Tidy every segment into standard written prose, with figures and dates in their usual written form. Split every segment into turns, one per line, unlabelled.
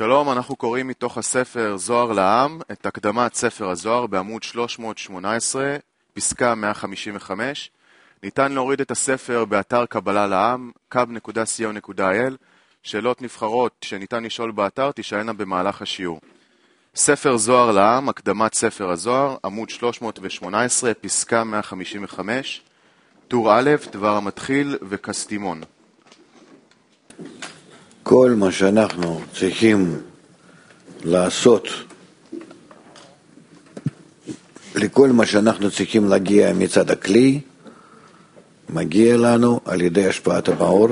שלום, אנחנו קוראים מתוך הספר זוהר לעם את הקדמת ספר הזוהר בעמוד 318, פסקה 155. ניתן להוריד את הספר באתר קבלה לעם, kab.co.il. שאלות נבחרות שניתן לשאול באתר תשאלנה במהלך השיעור. ספר זוהר לעם, הקדמת ספר הזוהר, עמוד 318, פסקה 155, טור א', דבר המתחיל וקסטימון.
כל מה שאנחנו צריכים לעשות, לכל מה שאנחנו צריכים להגיע מצד הכלי, מגיע לנו על ידי השפעת המאור,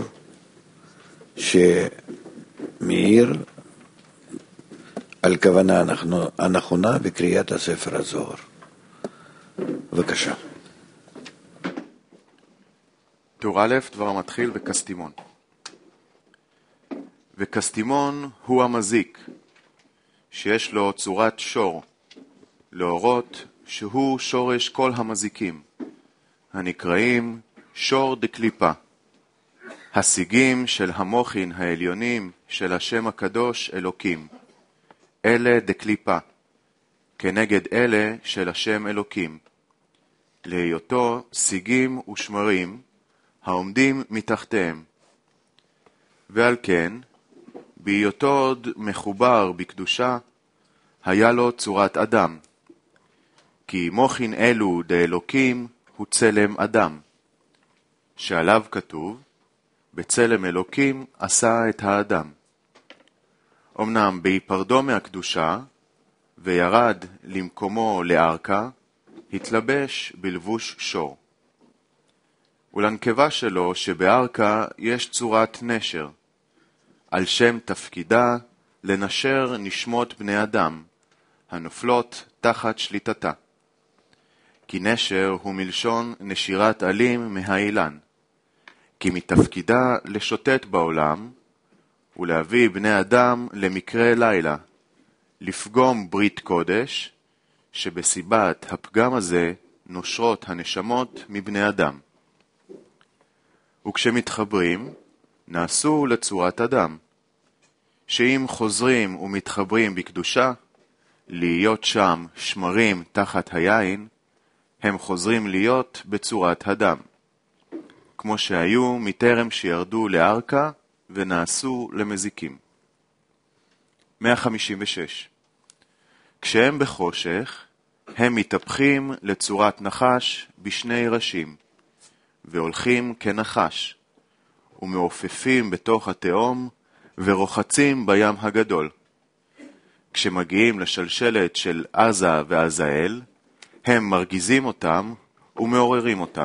שמאיר על כוונה הנכונה בקריאת הספר הזוהר. בבקשה.
טור א', דבר המתחיל וקסטימון. וקסטימון הוא המזיק, שיש לו צורת שור, להורות שהוא שורש כל המזיקים, הנקראים שור דקליפה, השיגים של המוחין העליונים של השם הקדוש אלוקים, אלה דקליפה, כנגד אלה של השם אלוקים, להיותו שיגים ושמרים העומדים מתחתיהם. ועל כן, בהיותו עוד מחובר בקדושה, היה לו צורת אדם. כי מוחין אלו דאלוקים הוא צלם אדם, שעליו כתוב, בצלם אלוקים עשה את האדם. אמנם בהיפרדו מהקדושה, וירד למקומו לארכה, התלבש בלבוש שור. ולנקבה שלו שבארכה יש צורת נשר, על שם תפקידה לנשר נשמות בני אדם, הנופלות תחת שליטתה. כי נשר הוא מלשון נשירת עלים מהאילן, כי מתפקידה לשוטט בעולם, ולהביא בני אדם למקרה לילה, לפגום ברית קודש, שבסיבת הפגם הזה נושרות הנשמות מבני אדם. וכשמתחברים, נעשו לצורת אדם, שאם חוזרים ומתחברים בקדושה, להיות שם שמרים תחת היין, הם חוזרים להיות בצורת אדם, כמו שהיו מטרם שירדו לארכה ונעשו למזיקים. 156. כשהם בחושך, הם מתהפכים לצורת נחש בשני ראשים, והולכים כנחש, ומעופפים בתוך התהום ורוחצים בים הגדול. כשמגיעים לשלשלת של עזה ועזאל, הם מרגיזים אותם ומעוררים אותם.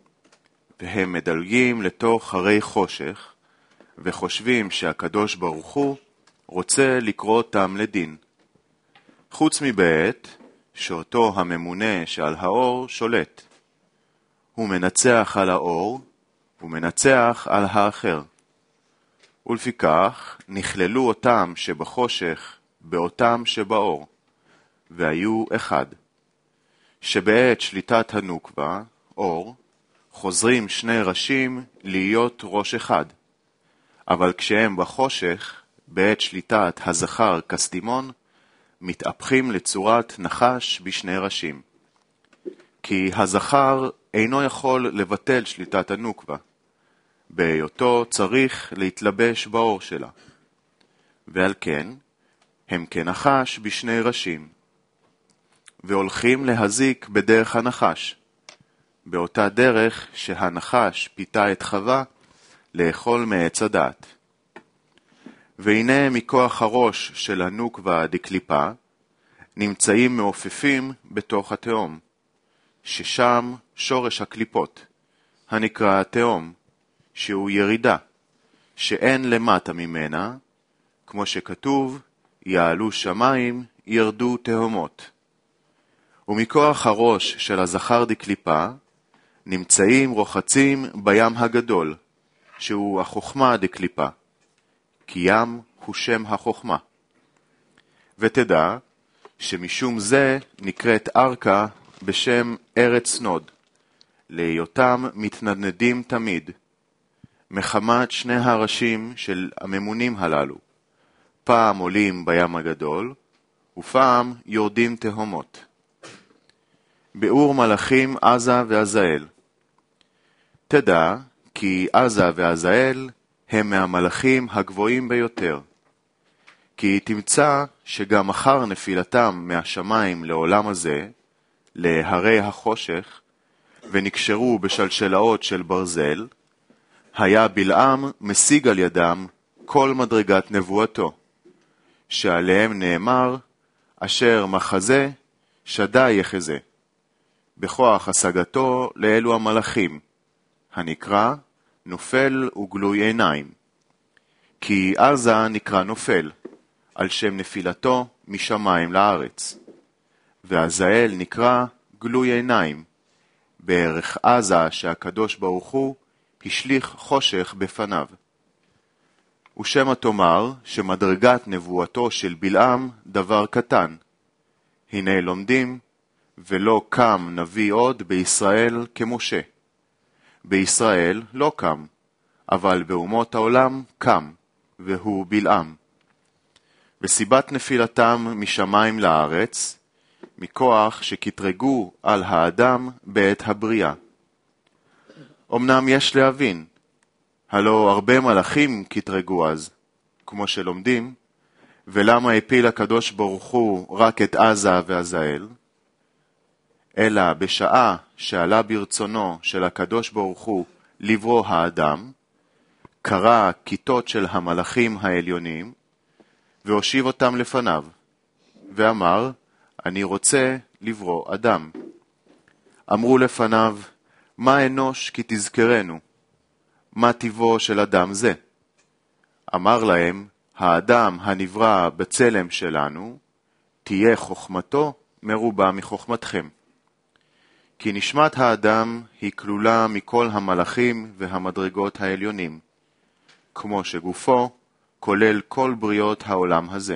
והם מדלגים לתוך הרי חושך, וחושבים שהקדוש ברוך הוא רוצה לקרוא אותם לדין. חוץ מבעת, שאותו הממונה שעל האור שולט. הוא מנצח על האור, ומנצח על האחר. ולפיכך נכללו אותם שבחושך באותם שבאור, והיו אחד. שבעת שליטת הנוקבה, אור, חוזרים שני ראשים להיות ראש אחד. אבל כשהם בחושך, בעת שליטת הזכר קסטימון, מתהפכים לצורת נחש בשני ראשים. כי הזכר אינו יכול לבטל שליטת הנוקבה, בהיותו צריך להתלבש באור שלה. ועל כן, הם כנחש בשני ראשים, והולכים להזיק בדרך הנחש, באותה דרך שהנחש פיתה את חווה לאכול מעץ הדעת. והנה מכוח הראש של הנוקבה דקליפה, נמצאים מעופפים בתוך התהום, ששם שורש הקליפות, הנקרא התהום, שהוא ירידה, שאין למטה ממנה, כמו שכתוב, יעלו שמיים, ירדו תהומות. ומכוח הראש של הזכר דקליפה, נמצאים רוחצים בים הגדול, שהוא החוכמה דקליפה, כי ים הוא שם החוכמה. ותדע שמשום זה נקראת ארכה בשם ארץ נוד, להיותם מתנדנדים תמיד, מחמת שני הראשים של הממונים הללו, פעם עולים בים הגדול, ופעם יורדים תהומות. ביאור מלאכים עזה ועזאל. תדע כי עזה ועזאל הם מהמלאכים הגבוהים ביותר. כי תמצא שגם אחר נפילתם מהשמיים לעולם הזה, להרי החושך, ונקשרו בשלשלאות של ברזל, היה בלעם משיג על ידם כל מדרגת נבואתו, שעליהם נאמר, אשר מחזה שדה יחזה, בכוח השגתו לאלו המלאכים, הנקרא נופל וגלוי עיניים. כי עזה נקרא נופל, על שם נפילתו משמיים לארץ, ועזאל נקרא גלוי עיניים, בערך עזה שהקדוש ברוך הוא השליך חושך בפניו. ושמא תאמר שמדרגת נבואתו של בלעם דבר קטן. הנה לומדים, ולא קם נביא עוד בישראל כמשה. בישראל לא קם, אבל באומות העולם קם, והוא בלעם. וסיבת נפילתם משמיים לארץ, מכוח שכתרגו על האדם בעת הבריאה. אמנם יש להבין, הלא הרבה מלאכים כתרגו אז, כמו שלומדים, ולמה הפיל הקדוש ברוך הוא רק את עזה ועזאל? אלא בשעה שעלה ברצונו של הקדוש ברוך הוא לברוא האדם, קרא כיתות של המלאכים העליונים, והושיב אותם לפניו, ואמר, אני רוצה לברוא אדם. אמרו לפניו, מה אנוש כי תזכרנו? מה טיבו של אדם זה? אמר להם, האדם הנברא בצלם שלנו, תהיה חוכמתו מרובה מחוכמתכם. כי נשמת האדם היא כלולה מכל המלאכים והמדרגות העליונים, כמו שגופו כולל כל בריאות העולם הזה.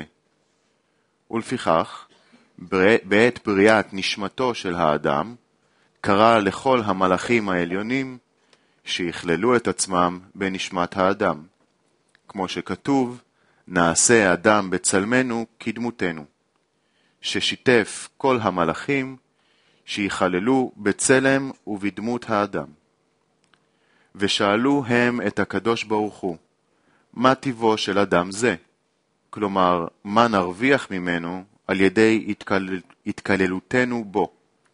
ולפיכך, בעת בריאת נשמתו של האדם, קרא לכל המלאכים העליונים שיכללו את עצמם בנשמת האדם, כמו שכתוב, נעשה אדם בצלמנו כדמותנו, ששיתף כל המלאכים שיכללו בצלם ובדמות האדם. ושאלו הם את הקדוש ברוך הוא, מה טיבו של אדם זה? כלומר, מה נרוויח ממנו על ידי התקללותנו בו?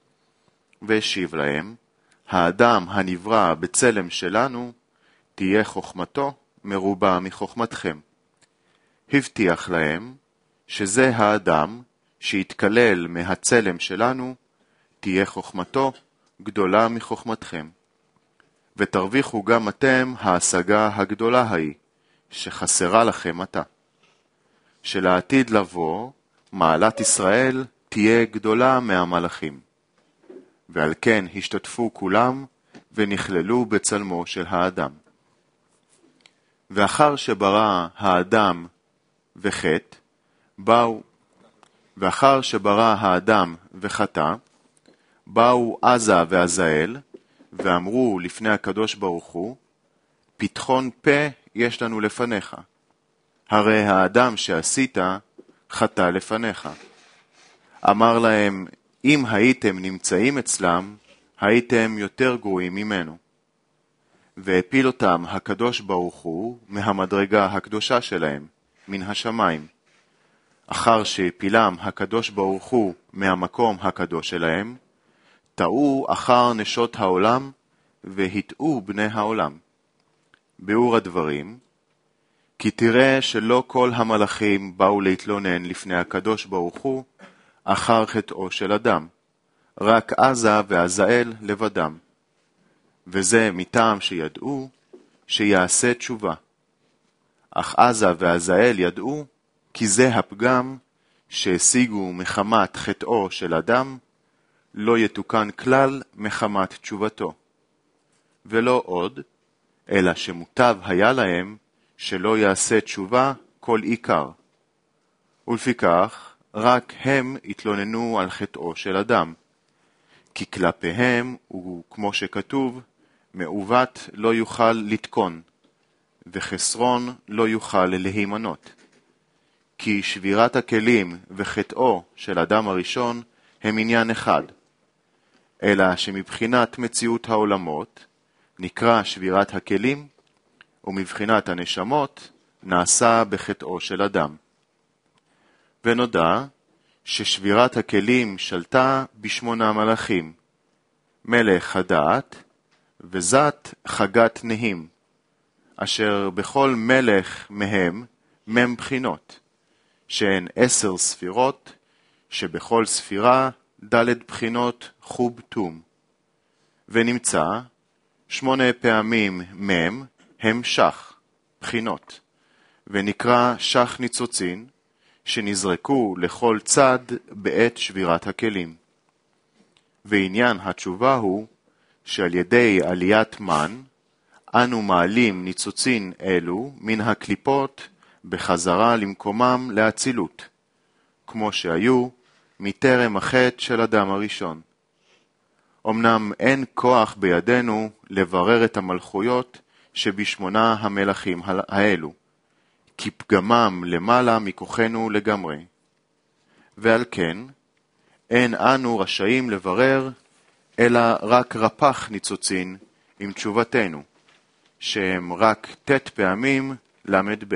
והשיב להם, האדם הנברא בצלם שלנו, תהיה חוכמתו מרובה מחוכמתכם. הבטיח להם שזה האדם שהתקלל מהצלם שלנו, תהיה חוכמתו גדולה מחוכמתכם. ותרוויחו גם אתם ההשגה הגדולה ההיא, שחסרה לכם עתה. שלעתיד לבוא, מעלת ישראל תהיה גדולה מהמלאכים. ועל כן השתתפו כולם ונכללו בצלמו של האדם. ואחר שברא האדם וחטא, באו עזה ועזאל, ואמרו לפני הקדוש ברוך הוא, פתחון פה יש לנו לפניך. הרי האדם שעשית חטא לפניך. אמר להם, אם הייתם נמצאים אצלם, הייתם יותר גרועים ממנו. והפיל אותם הקדוש ברוך הוא מהמדרגה הקדושה שלהם, מן השמיים. אחר שהפילם הקדוש ברוך הוא מהמקום הקדוש שלהם, טעו אחר נשות העולם והטעו בני העולם. ביאור הדברים, כי תראה שלא כל המלאכים באו להתלונן לפני הקדוש ברוך הוא אחר חטאו של אדם, רק עזה ועזאל לבדם. וזה מטעם שידעו שיעשה תשובה. אך עזה ועזאל ידעו כי זה הפגם שהשיגו מחמת חטאו של אדם, לא יתוקן כלל מחמת תשובתו. ולא עוד, אלא שמוטב היה להם שלא יעשה תשובה כל עיקר. ולפיכך, רק הם התלוננו על חטאו של אדם. כי כלפיהם הוא, כמו שכתוב, מעוות לא יוכל לתקון, וחסרון לא יוכל להימנות. כי שבירת הכלים וחטאו של אדם הראשון הם עניין אחד, אלא שמבחינת מציאות העולמות נקרא שבירת הכלים, ומבחינת הנשמות נעשה בחטאו של אדם. ונודע ששבירת הכלים שלטה בשמונה מלאכים, מלך הדעת וזת חגת נהים, אשר בכל מלך מהם מם בחינות, שהן 10 ספירות, שבכל ספירה ד' בחינות חוב תום. ונמצא 8 פעמים מם הם שח, בחינות, ונקרא שח ניצוצין, שנזרקו לכל צד בעת שבירת הכלים. ועניין התשובה הוא שעל ידי עליית מן, אנו מעלים ניצוצין אלו מן הקליפות בחזרה למקומם להצילות, כמו שהיו מטרם החטא של אדם הראשון. אמנם אין כוח בידינו לברר את המלכויות שבשמונה המלכים האלו, כי פגמם למעלה מכוחנו לגמרי. ועל כן, אין אנו רשאים לברר, אלא רק רפ"ח ניצוצין עם תשובתנו, שהם רק ת' פעמים למד ב'.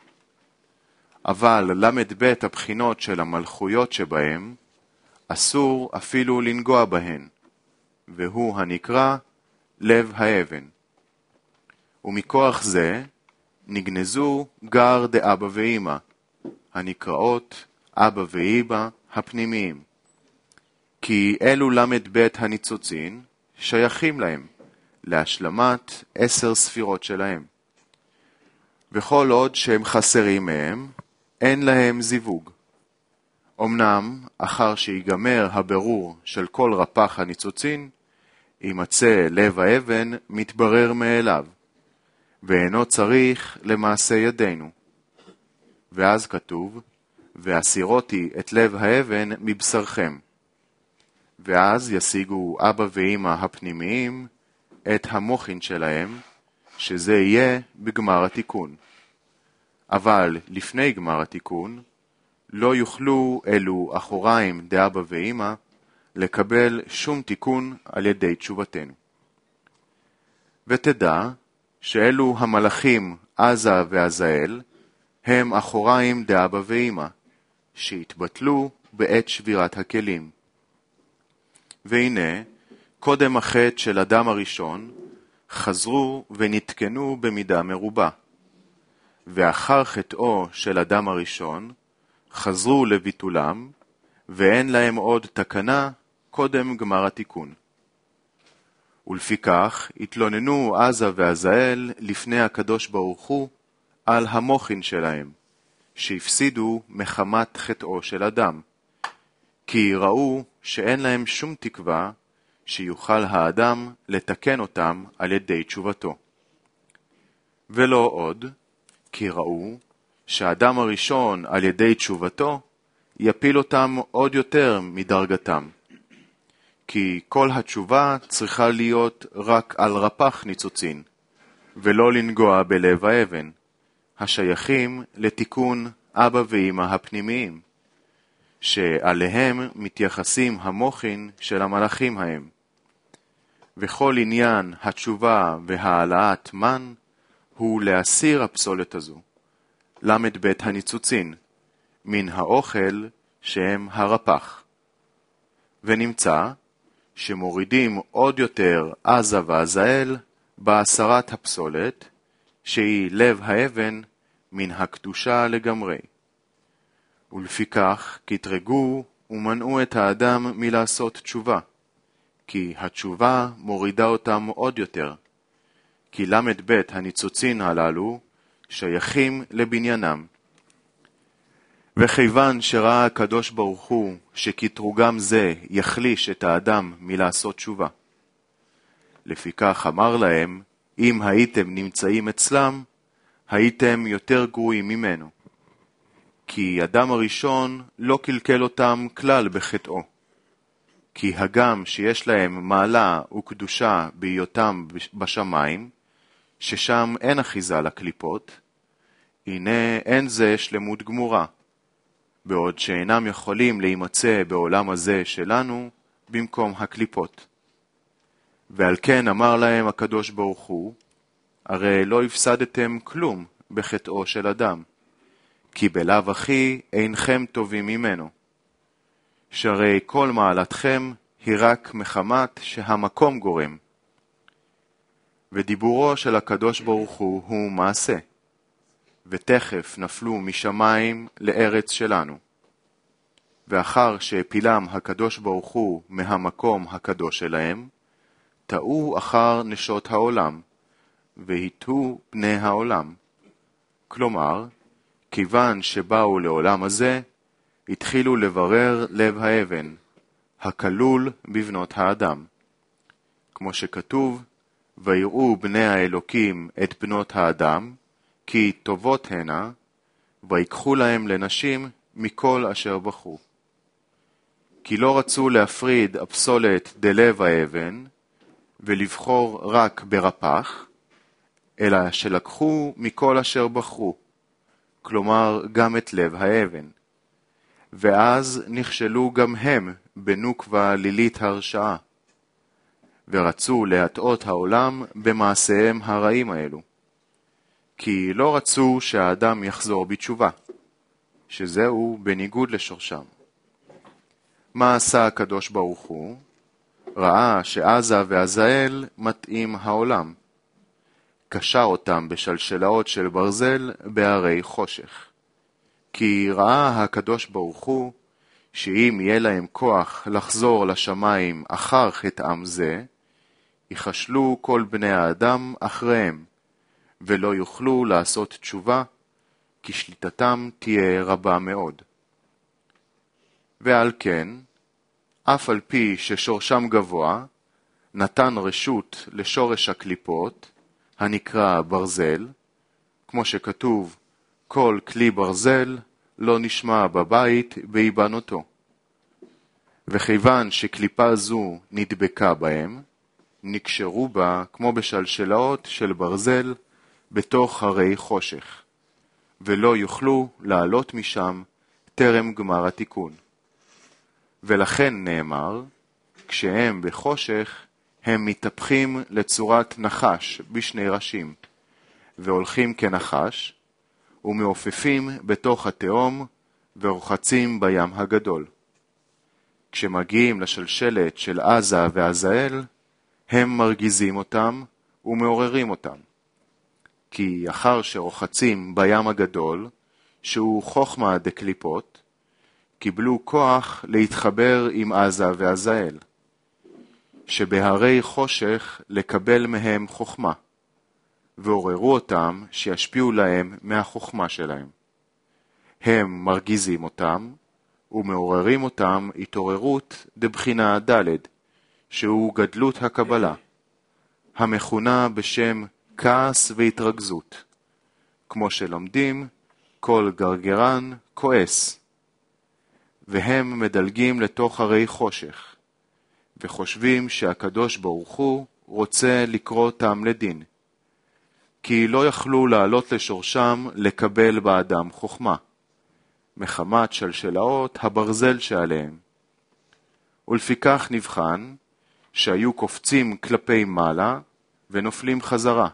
אבל למד ב' הבחינות של המלכויות שבהם, אסור אפילו לנגוע בהן, והוא הנקרא לב האבן. ומכוח זה נגנזו גר דאבא ואמא, הנקראות אבא ואמא הפנימיים. כי אלו למד ב' הניצוצין שייכים להם, להשלמת 10 ספירות שלהם. וכל עוד שהם חסרים מהם, אין להם זיווג. אמנם, אחר שיגמר הבירור של כל רפ"ח הניצוצין, יימצא לב האבן מתברר מאליו, ואינו צריך למעשה ידינו. ואז כתוב, והסירותי את לב האבן מבשרכם. ואז ישיגו אבא ואמא הפנימיים את המוחין שלהם, שזה יהיה בגמר התיקון. אבל לפני גמר התיקון, לא יוכלו אלו אחוריים דאבא ואמא לקבל שום תיקון על ידי תשובתנו. ותדע שאלו המלאכים עזה ועזאל הם אחוריים דאבא ואמא, שהתבטלו בעת שבירת הכלים. והנה, קודם החטא של אדם הראשון, חזרו ונתקנו במידה מרובה. ואחר חטאו של אדם הראשון, חזרו לביטולם, ואין להם עוד תקנה קודם גמר התיקון. ולפיכך התלוננו עזה ועזאל לפני הקדוש ברוך הוא על המוחין שלהם, שהפסידו מחמת חטאו של אדם, כי ראו שאין להם שום תקווה שיוכל האדם לתקן אותם על ידי תשובתו. ולא עוד, כי ראו שהאדם הראשון על ידי תשובתו יפיל אותם עוד יותר מדרגתם. כי כל התשובה צריכה להיות רק על רפ"ח ניצוצין, ולא לנגוע בלב האבן, השייכים לתיקון אבא ואמא הפנימיים, שעליהם מתייחסים המוחין של המלאכים ההם. וכל עניין התשובה והעלאת מן הוא להסיר הפסולת הזו, למד ב' הניצוצין, מן האוכל שהם הרפ"ח. ונמצא שמורידים עוד יותר עזה ועזאל בהסרת הפסולת, שהיא לב האבן מן הקדושה לגמרי. ולפיכך כתרגו ומנעו את האדם מלעשות תשובה, כי התשובה מורידה אותם עוד יותר, כי למד ב' הניצוצין הללו שייכים לבניינם. וכיוון שראה הקדוש ברוך הוא שכתרוגם זה יחליש את האדם מלעשות תשובה, לפיכך אמר להם, אם הייתם נמצאים אצלם, הייתם יותר גרועים ממנו. כי אדם הראשון לא קלקל אותם כלל בחטאו. כי הגם שיש להם מעלה וקדושה בהיותם בשמיים, ששם אין אחיזה לקליפות, הנה אין זה שלמות גמורה, בעוד שאינם יכולים להימצא בעולם הזה שלנו במקום הקליפות. ועל כן אמר להם הקדוש ברוך הוא, הרי לא הפסדתם כלום בחטאו של אדם, כי בלאו הכי אינכם טובים ממנו. שהרי כל מעלתכם היא רק מחמת שהמקום גורם. ודיבורו של הקדוש ברוך הוא מעשה, ותכף נפלו משמיים לארץ שלנו. ואחר שהפילם הקדוש ברוך הוא מהמקום הקדוש שלהם, טעו אחר נשות העולם, והיטו בני העולם. כלומר, כיוון שבאו לעולם הזה, התחילו לברר לב האבן, הכלול בבנות האדם. כמו שכתוב, ויראו בני האלוקים את בנות האדם, כי טובות הנה, ויקחו להם לנשים מכל אשר בחרו. כי לא רצו להפריד הפסולת דלב האבן, ולבחור רק ברפח, אלא שלקחו מכל אשר בחרו, כלומר גם את לב האבן. ואז נכשלו גם הם בנוקבה לילית הרשעה, ורצו להטעות העולם במעשיהם הרעים האלו. כי לא רצו שהאדם יחזור בתשובה, שזהו בניגוד לשורשם. מה עשה הקדוש ברוך הוא? ראה שעזה ועזאל מתאים העולם. קשר אותם בשלשלאות של ברזל בהרי חושך. כי ראה הקדוש ברוך הוא שאם יהיה להם כוח לחזור לשמיים אחר חטאם זה, יחשלו כל בני האדם אחריהם, ולא יוכלו לעשות תשובה, כי שליטתם תהיה רבה מאוד. ועל כן, אף על פי ששורשם גבוה, נתן רשות לשורש הקליפות, הנקרא ברזל, כמו שכתוב, כל כלי ברזל לא נשמע בבית בהיבנותו. וכיוון שקליפה זו נדבקה בהם, נקשרו בה כמו בשלשלאות של ברזל בתוך הרי חושך, ולא יוכלו לעלות משם טרם גמר התיקון. ולכן נאמר, כשהם בחושך, הם מתהפכים לצורת נחש בשני ראשים, והולכים כנחש, ומעופפים בתוך התהום, ורוחצים בים הגדול. כשמגיעים לשלשלת של עזה ועזאל, הם מרגיזים אותם ומעוררים אותם. כי אחר שרוחצים בים הגדול, שהוא חוכמה דקליפות, קיבלו כוח להתחבר עם עזה ועזאל, שבהרי חושך לקבל מהם חוכמה, ועוררו אותם שישפיעו להם מהחוכמה שלהם. הם מרגיזים אותם ומעוררים אותם התעוררות דבחינה ד', שהוא גדלות הקבלה, המכונה בשם כעס והתרגזות, כמו שלומדים כל גרגרן כועס, והם מדלגים לתוך הרי חושך, וחושבים שהקדוש ברוך הוא רוצה לקרוא אותם לדין, כי לא יכלו לעלות לשורשם לקבל באדם חוכמה, מחמת שלשלאות הברזל שעליהם. ולפיכך נבחן שהיו קופצים כלפי מעלה ונופלים חזרה,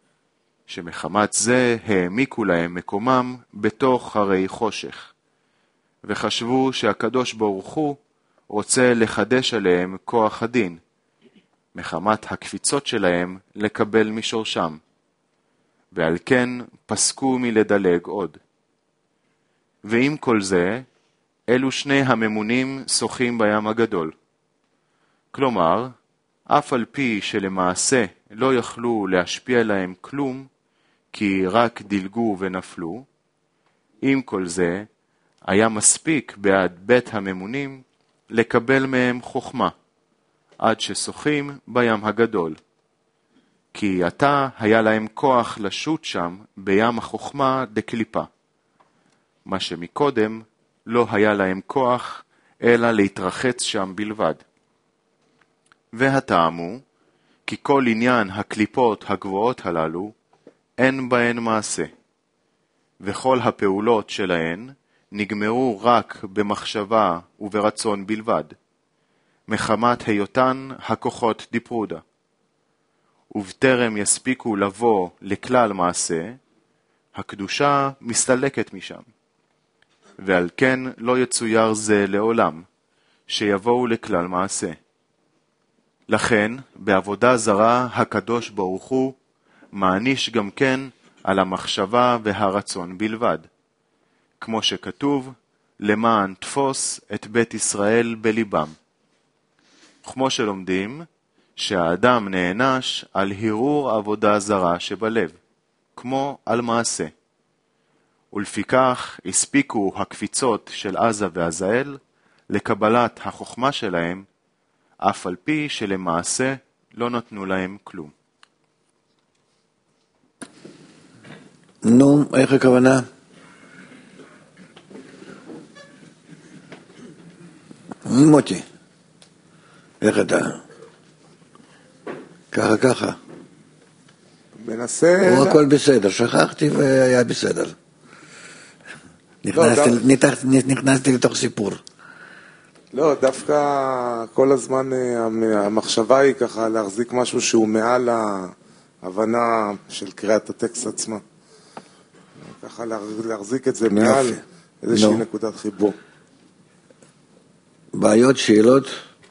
שמחמת זה העמיקו להם מקומם בתוך הרי חושך, וחשבו שהקדוש ברוך הוא רוצה לחדש עליהם כוח הדין, מחמת הקפיצות שלהם לקבל משורשם, ועל כן פסקו מלדלג עוד. ועם כל זה, אלו שני הממונים שוחים בים הגדול. כלומר, אף על פי שלמעשה לא יכלו להשפיע להם כלום, כי רק דילגו ונפלו, עם כל זה, היה מספיק בעד בית הממונים לקבל מהם חוכמה, עד ששוחים בים הגדול. כי עתה היה להם כוח לשוט שם בים החוכמה דקליפה, מה שמקודם לא היה להם כוח אלא להתרחץ שם בלבד. והטעם הוא כי כל עניין הקליפות הגבוהות הללו אין בהן מעשה, וכל הפעולות שלהן נגמרו רק במחשבה וברצון בלבד, מחמת היותן הכוחות דיפרודה, ובטרם יספיקו לבוא לכלל מעשה, הקדושה מסתלקת משם, ועל כן לא יצויר זה לעולם, שיבואו לכלל מעשה. לכן, בעבודה זרה הקדוש ברוך הוא מעניש גם כן על המחשבה והרצון בלבד, כמו שכתוב, למען תפוס את בית ישראל בליבם. כמו שלומדים, שהאדם נענש על הרהור עבודה זרה שבלב, כמו על מעשה. ולפיכך הספיקו הקפיצות של עזה ועזאל לקבלת החוכמה שלהם, אף על פי שלמעשה לא נתנו להם כלום.
נו, איך הכוונה? מוטי, איך אתה? ככה.
מנסה...
או הכל בסדר, שכחתי והיה בסדר. נכנסתי לתוך סיפור.
לא, דווקא כל הזמן המחשבה היא ככה להחזיק משהו שהוא מעל ההבנה של קריאת הטקסט עצמה. ככה להחזיק את זה מעל איזושהי נקודת חיבור.
בעיות, שאלות?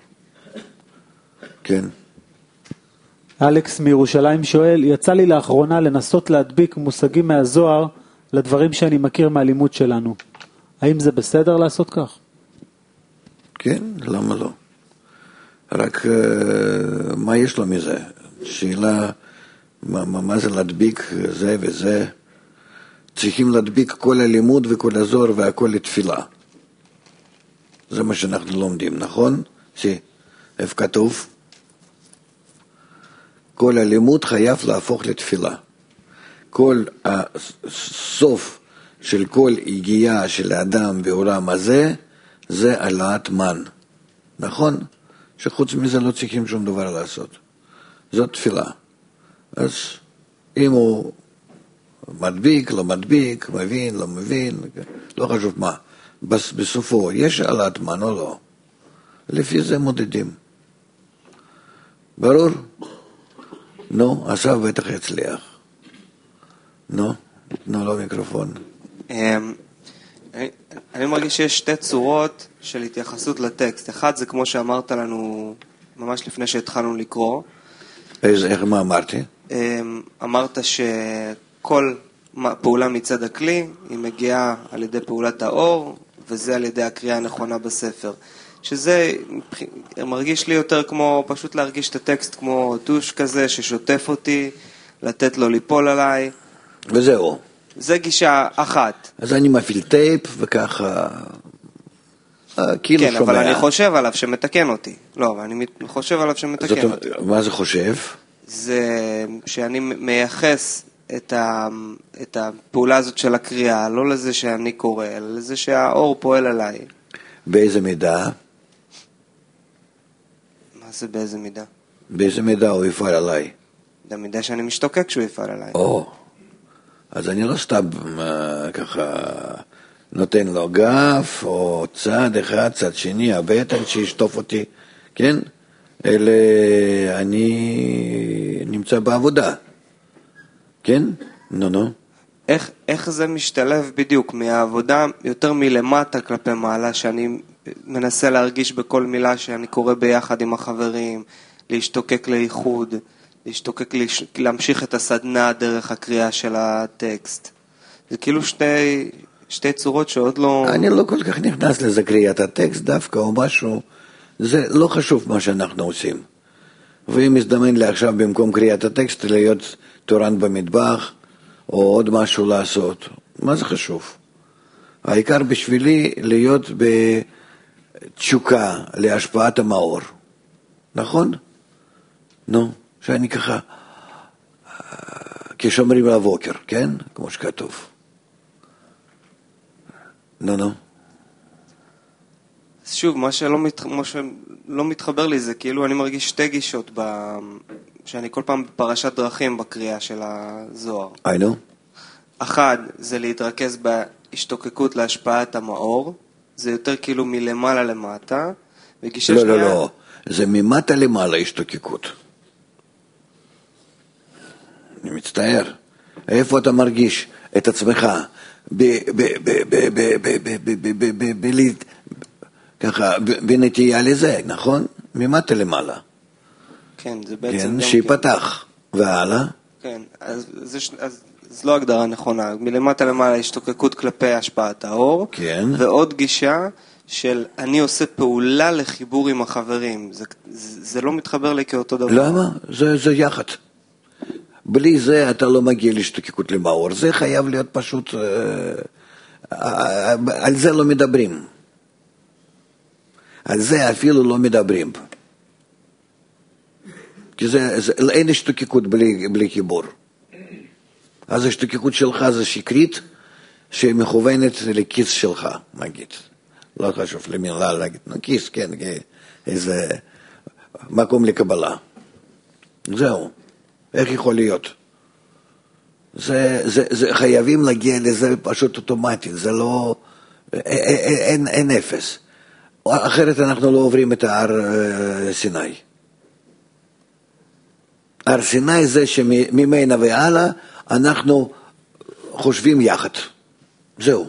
כן.
אלכס מירושלים שואל, יצא לי לאחרונה לנסות להדביק מושגים מהזוהר לדברים שאני מכיר מהלימוד שלנו. האם זה בסדר לעשות כך?
כן, למה לא? רק מה יש לו מזה? שאלה, מה זה להדביק זה וזה? צריכים להדביק כל הלימוד וכל הזוהר והכל לתפילה. זה מה שאנחנו לומדים, נכון? איפה כתוב? כל הלימוד חייב להפוך לתפילה. כל הסוף של כל הגיעה של האדם בעולם הזה, זה העלאת מן. נכון? שחוץ מזה לא צריכים שום דבר לעשות. זאת תפילה. אז אם הוא מדביק, לא מדביק, מבין, לא מבין, לא חשוב מה. בסופו יש העלאת מן או לא. לפי זה מודדים. ברור? נו, עכשיו בטח יצליח. נו, תנו לו מיקרופון.
אני מרגיש שיש שתי צורות של התייחסות לטקסט. אחד זה כמו שאמרת לנו ממש לפני שהתחלנו לקרוא.
מה אמרתי?
אמרת שכל פעולה מצד הכלי היא מגיעה על ידי פעולת האור, וזה על ידי הקריאה הנכונה בספר. שזה מרגיש לי יותר כמו פשוט להרגיש את הטקסט כמו טוש כזה ששוטף אותי, לתת לו ליפול עליי.
וזהו.
זה גישה אחת.
אז אני מפעיל טייפ וככה כאילו
כן,
שומע.
אבל אני חושב עליו שמתקן אותי. לא, אבל אני חושב עליו שמתקן אותי.
מה זה חושב?
זה שאני מייחס את הפעולה הזאת של הקריאה, לא לזה שאני קורא, אלא לזה שהאור פועל עליי.
באיזה מידה?
מה זה באיזה מידה?
באיזה מידה הוא יפעל עליי?
במידה שאני משתוקק שהוא יפעל עליי.
אז אני לא סתם ככה נותן לו גף, או צד אחד, צד שני, הבטן שישטוף אותי, כן? אלא אני נמצא בעבודה, כן? נו.
איך זה משתלב בדיוק מהעבודה יותר מלמטה כלפי מעלה, שאני מנסה להרגיש בכל מילה שאני קורא ביחד עם החברים, להשתוקק לייחוד, להמשיך את הסדנה דרך הקריאה של הטקסט. זה כאילו שתי צורות שעוד לא...
אני לא כל כך נכנס לזה קריאת הטקסט דווקא או משהו, זה לא חשוב מה שאנחנו עושים. ואם מזדמן לי עכשיו במקום קריאת הטקסט להיות תורן במטבח, או עוד משהו לעשות, מה זה חשוב? העיקר בשבילי להיות בתשוקה להשפעת המאור. נכון? נו, שאני ככה, כשומרים לבוקר, כן? כמו שכתוב. נו.
אז שוב, מה שלא מתחבר לי זה כאילו אני מרגיש שתי גישות שאני כל פעם בפרשת דרכים בקריאה של הזוהר.
היינו?
אחד, זה להתרכז השתוקקות להשפעת המאור, זה יותר כאילו מלמעלה למטה, וגישה
לא,
שנייה...
לא, לא, זה ממטה למעלה השתוקקות. אני מצטער. איפה אתה מרגיש את עצמך? ככה, בנטייה לזה, נכון? ממטה למעלה.
כן, זה בעצם...
כן,
גם
שיפתח. והלאה?
כן, אז זו לא הגדרה נכונה. מלמטה למעלה השתוקקות כלפי השפעת האור,
כן.
ועוד גישה של אני עושה פעולה לחיבור עם החברים. זה לא מתחבר לי כאותו דבר.
למה? זה יחד. בלי זה אתה לא מגיע להשתוקקות למאור. זה חייב להיות פשוט... על זה לא מדברים. על זה אפילו לא מדברים. כי אין השתוקקות בלי חיבור. אז השתוקקות שלך זה שקרית שמכוונת לכיס שלך, נגיד. לא חשוב למילה להגיד, כיס, כן, איזה מקום לקבלה. זהו. איך יכול להיות? חייבים להגיע לזה פשוט אוטומטית, זה לא... אין אפס. אחרת אנחנו לא עוברים את הר סיני. הר סיני זה שממנה והלאה אנחנו חושבים יחד. זהו.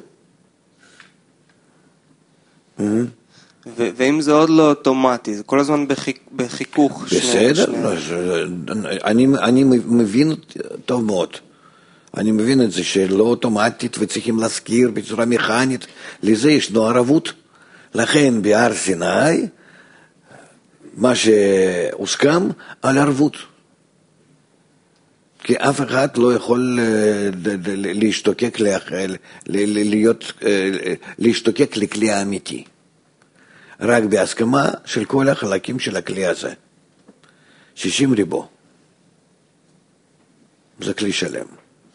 ואם זה עוד לא אוטומטי, זה כל הזמן בחיכוך.
בסדר, אני מבין טוב מאוד. אני מבין את זה שלא אוטומטית וצריכים להזכיר בצורה מכנית. לזה ישנו ערבות. לכן בהר סיני, מה שהוסכם על ערבות. כי אף אחד לא יכול להשתוקק לכלי האמיתי. רק בהסכמה של כל החלקים של הכלי הזה. 60 ריבו. זה כלי שלם.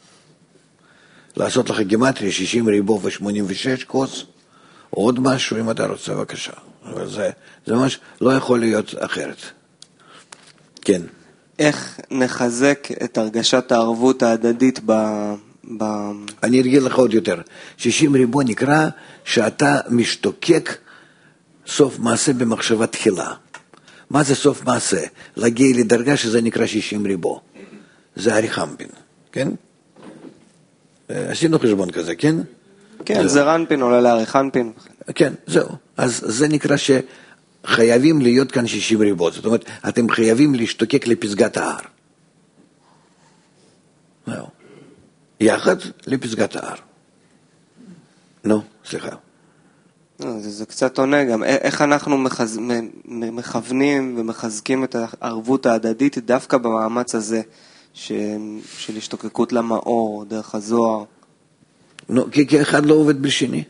לעשות לך גימטריה 60 ריבו ו86 כוס, עוד משהו אם אתה רוצה, בבקשה. אבל זה ממש לא יכול להיות אחרת. כן.
איך נחזק את הרגשת הערבות ההדדית
אני אגיד לך עוד יותר. 60 ריבו נקרא שאתה משתוקק סוף מעשה במחשבה תחילה. מה זה סוף מעשה? להגיע לדרגה שזה נקרא 60 ריבו. זה אריחמפין, כן? עשינו חשבון כזה, כן?
כן, זה רנפין עולה לאריחנפין.
כן, זהו. אז זה נקרא שחייבים להיות כאן 60 ריבו. זאת אומרת, אתם חייבים להשתוקק לפסגת ההר. זהו. יחד לפסגת ההר. נו, סליחה.
זה קצת עונה גם. איך אנחנו מכוונים ומחזקים את הערבות ההדדית דווקא במאמץ הזה של השתוקקות למאור, דרך הזוהר?
נו, כי אחד לא עובד בשני.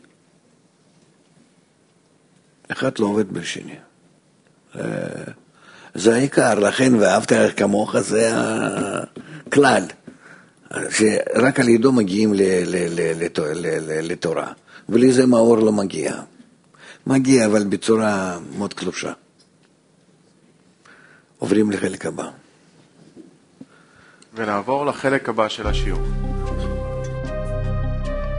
אחד לא עובד בשני. זה העיקר, לכן ואהבת כמוך זה הכלל. שרק על ידו מגיעים לתורה. ולזה מאור לא מגיע. מגיע, אבל בצורה מאוד קלושה. עוברים לחלק הבא.
ונעבור לחלק הבא של השיעור.